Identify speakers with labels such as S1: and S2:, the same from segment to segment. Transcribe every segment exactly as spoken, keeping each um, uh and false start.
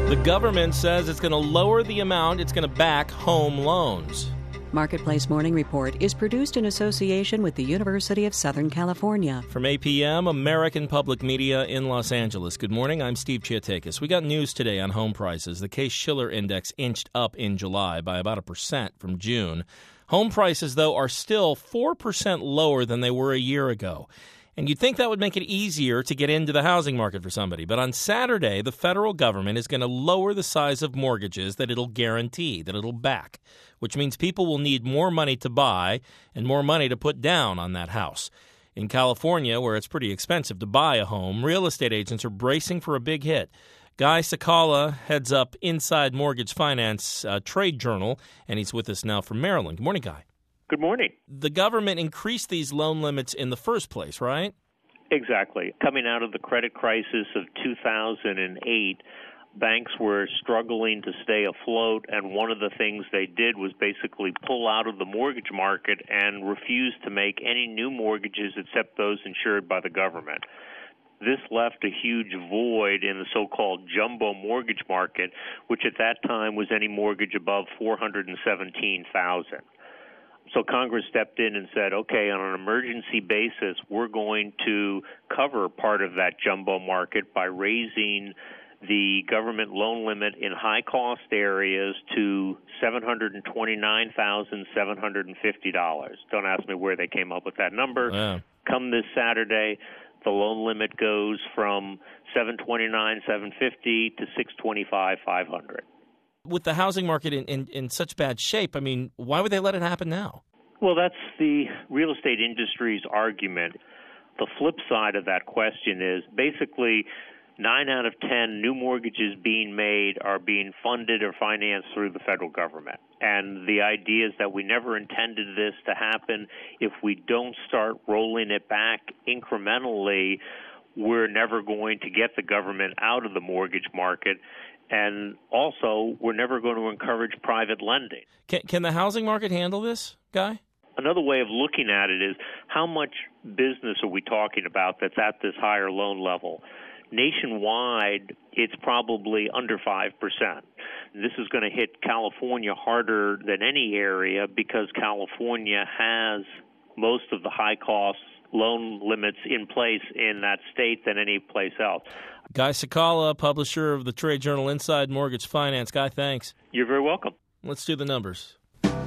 S1: The government says it's going to lower the amount it's going to back home loans.
S2: Marketplace Morning Report is produced in association with the University of Southern California.
S1: From A P M, American Public Media in Los Angeles. Good morning, I'm Steve Chiatakis. We got news today on home prices. The Case-Shiller Index inched up in July by about a percent from June. Home prices, though, are still four percent lower than they were a year ago. And you'd think that would make it easier to get into the housing market for somebody. But on Saturday, the federal government is going to lower the size of mortgages that it'll guarantee, that it'll back, which means people will need more money to buy and more money to put down on that house. In California, where it's pretty expensive to buy a home, real estate agents are bracing for a big hit. Guy Cecala heads up Inside Mortgage Finance uh, Trade Journal, and he's with us now from Maryland. Good morning, Guy.
S3: Good morning.
S1: The government increased these loan limits in the first place, right?
S3: Exactly. Coming out of the credit crisis of two thousand eight, banks were struggling to stay afloat, and one of the things they did was basically pull out of the mortgage market and refuse to make any new mortgages except those insured by the government. This left a huge void in the so-called jumbo mortgage market, which at that time was any mortgage above four hundred seventeen thousand dollars. So Congress stepped in and said, okay, on an emergency basis, we're going to cover part of that jumbo market by raising the government loan limit in high-cost areas to seven hundred twenty-nine thousand seven hundred fifty dollars. Don't ask me where they came up with that number.
S1: Wow.
S3: Come this Saturday, the loan limit goes from seven hundred twenty-nine thousand seven hundred fifty dollars to six hundred twenty-five thousand five hundred dollars.
S1: With the housing market in, in, in such bad shape, I mean, why would they let it happen now?
S3: Well, that's the real estate industry's argument. The flip side of that question is basically nine out of ten new mortgages being made are being funded or financed through the federal government. And the idea is that we never intended this to happen. If we don't start rolling it back incrementally, we're never going to get the government out of the mortgage market. And also, we're never going to encourage private lending.
S1: Can, can the housing market handle this, Guy?
S3: Another way of looking at it is how much business are we talking about that's at this higher loan level? Nationwide, it's probably under five percent. This is going to hit California harder than any area because California has most of the high-cost loan limits in place in that state than any place else.
S1: Guy Cecala, publisher of the trade journal Inside Mortgage Finance. Guy, thanks.
S3: You're very welcome.
S1: Let's do the numbers.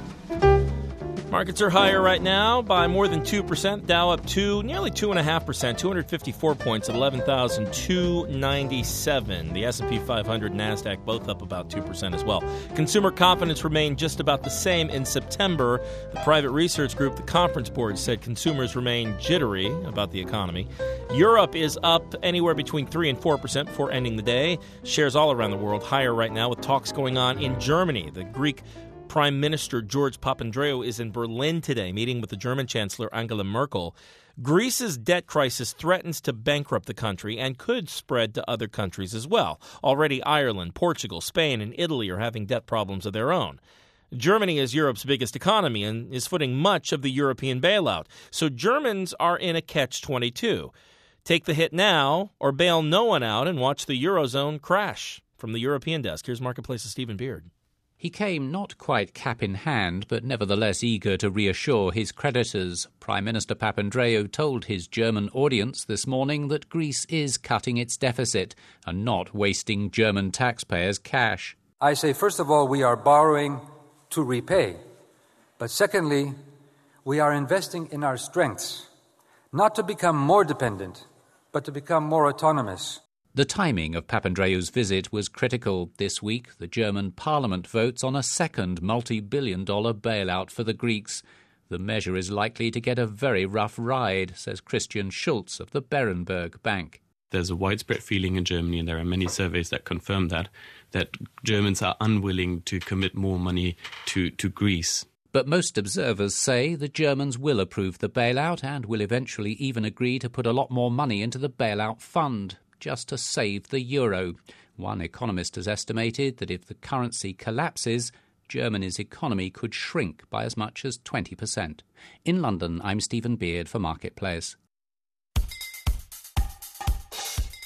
S1: Markets are higher right now by more than two percent. Dow up two, nearly two point five percent, two hundred fifty-four points at eleven thousand two hundred ninety-seven. The S and P five hundred and NASDAQ both up about two percent as well. Consumer confidence remained just about the same in September. The private research group, the Conference Board, said consumers remain jittery about the economy. Europe is up anywhere between three and four percent before ending the day. Shares all around the world higher right now with talks going on in Germany. The Greek Prime Minister George Papandreou is in Berlin today, meeting with the German Chancellor Angela Merkel. Greece's debt crisis threatens to bankrupt the country and could spread to other countries as well. Already Ireland, Portugal, Spain, and Italy are having debt problems of their own. Germany is Europe's biggest economy and is footing much of the European bailout. So Germans are in a catch twenty-two. Take the hit now or bail no one out and watch the Eurozone crash. From the European desk, here's Marketplace's Stephen Beard.
S4: He came not quite cap in hand, but nevertheless eager to reassure his creditors. Prime Minister Papandreou told his German audience this morning that Greece is cutting its deficit and not wasting German taxpayers' cash.
S5: I say, first of all, we are borrowing to repay. But secondly, we are investing in our strengths, not to become more dependent, but to become more autonomous.
S4: The timing of Papandreou's visit was critical. This week, the German parliament votes on a second multi-billion dollar bailout for the Greeks. The measure is likely to get a very rough ride, says Christian Schulz of the Berenberg Bank.
S6: There's a widespread feeling in Germany, and there are many surveys that confirm that, that Germans are unwilling to commit more money to, to Greece.
S4: But most observers say the Germans will approve the bailout and will eventually even agree to put a lot more money into the bailout fund, just to save the euro. One economist has estimated that if the currency collapses, Germany's economy could shrink by as much as twenty percent. In London, I'm Stephen Beard for Marketplace.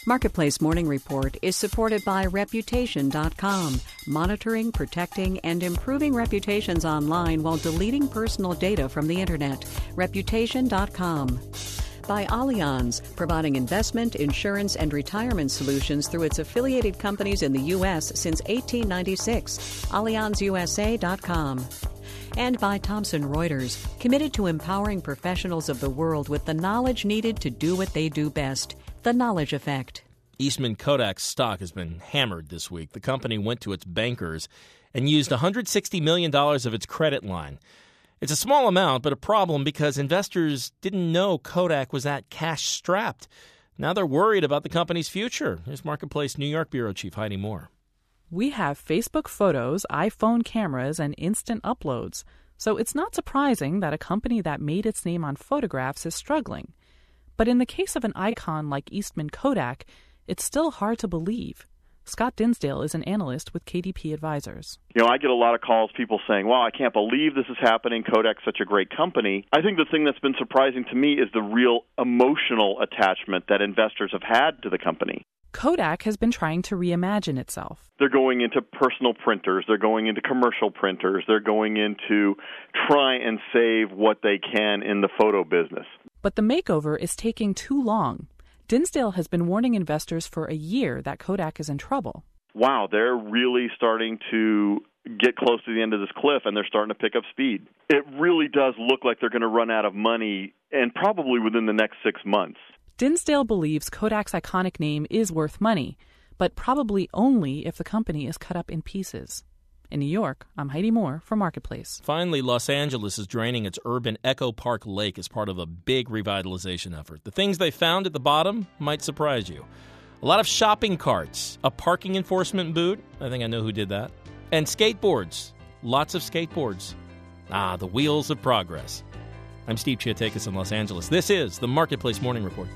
S2: Marketplace Morning Report is supported by Reputation dot com, monitoring, protecting, and improving reputations online while deleting personal data from the Internet. Reputation dot com. By Allianz, providing investment, insurance, and retirement solutions through its affiliated companies in the U S since eighteen ninety-six. Allianz U S A dot com. And by Thomson Reuters, committed to empowering professionals of the world with the knowledge needed to do what they do best. The Knowledge Effect.
S1: Eastman Kodak's stock has been hammered this week. The company went to its bankers and used one hundred sixty million dollars of its credit line. It's a small amount, but a problem because investors didn't know Kodak was that cash-strapped. Now they're worried about the company's future. Here's Marketplace New York Bureau Chief Heidi Moore.
S7: We have Facebook photos, iPhone cameras, and instant uploads. So it's not surprising that a company that made its name on photographs is struggling. But in the case of an icon like Eastman Kodak, it's still hard to believe. Scott Dinsdale is an analyst with K D P Advisors.
S8: You know, I get a lot of calls, people saying, wow, I can't believe this is happening. Kodak's such a great company. I think the thing that's been surprising to me is the real emotional attachment that investors have had to the company.
S7: Kodak has been trying to reimagine itself.
S8: They're going into personal printers. They're going into commercial printers. They're going into try and save what they can in the photo business.
S7: But the makeover is taking too long. Dinsdale has been warning investors for a year that Kodak is in trouble.
S8: Wow, they're really starting to get close to the end of this cliff, and they're starting to pick up speed. It really does look like they're going to run out of money, and probably within the next six months.
S7: Dinsdale believes Kodak's iconic name is worth money, but probably only if the company is cut up in pieces. In New York, I'm Heidi Moore for Marketplace.
S1: Finally, Los Angeles is draining its urban Echo Park Lake as part of a big revitalization effort. The things they found at the bottom might surprise you. A lot of shopping carts, a parking enforcement boot, I think I know who did that, and skateboards. Lots of skateboards. Ah, the wheels of progress. I'm Steve Chiatakis in Los Angeles. This is the Marketplace Morning Report.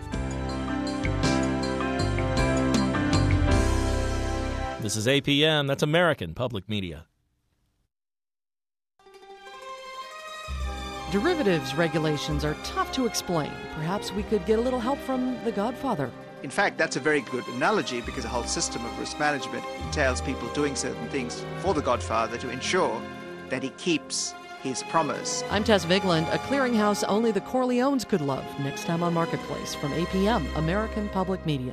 S1: This is A P M. That's American Public Media.
S9: Derivatives regulations are tough to explain. Perhaps we could get a little help from The Godfather.
S10: In fact, that's a very good analogy because a whole system of risk management entails people doing certain things for The Godfather to ensure that he keeps his promise.
S9: I'm Tess Vigland, a clearinghouse only the Corleones could love. Next time on Marketplace from A P M, American Public Media.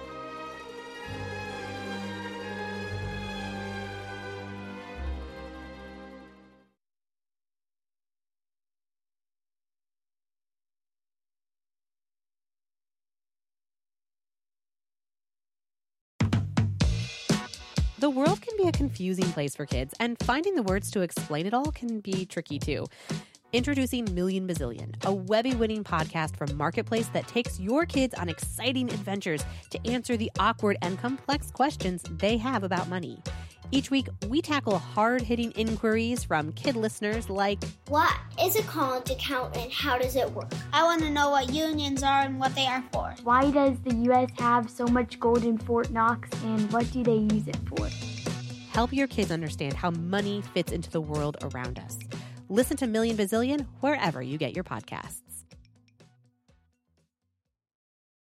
S11: The world can be a confusing place for kids, and finding the words to explain it all can be tricky too. Introducing Million Bazillion, a Webby-winning podcast from Marketplace that takes your kids on exciting adventures to answer the awkward and complex questions they have about money. Each week, we tackle hard-hitting inquiries from kid listeners like,
S12: what is a college account and how does it work? I want to know what unions are and what they are for.
S13: Why does the U S have so much gold in Fort Knox and what do they use it for?
S11: Help your kids understand how money fits into the world around us. Listen to Million Bazillion wherever you get your podcasts.